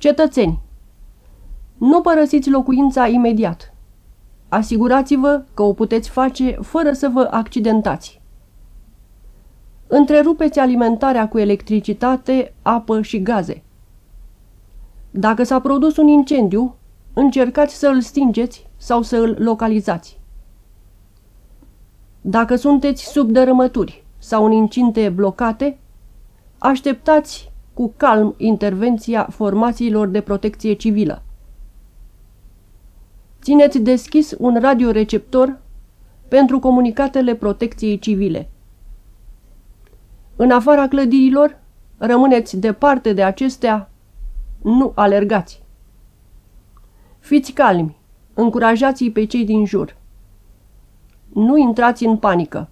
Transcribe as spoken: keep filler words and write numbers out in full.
Cetățeni, nu părăsiți locuința imediat. Asigurați-vă că o puteți face fără să vă accidentați. Întrerupeți alimentarea cu electricitate, apă și gaze. Dacă s-a produs un incendiu, încercați să îl stingeți sau să îl localizați. Dacă sunteți sub dărâmături sau în incinte blocate, așteptați cu calm intervenția formațiilor de protecție civilă. Țineți deschis un radioreceptor pentru comunicatele protecției civile. În afara clădirilor, rămâneți departe de acestea, nu alergați. Fiți calmi, încurajați-i pe cei din jur. Nu intrați în panică.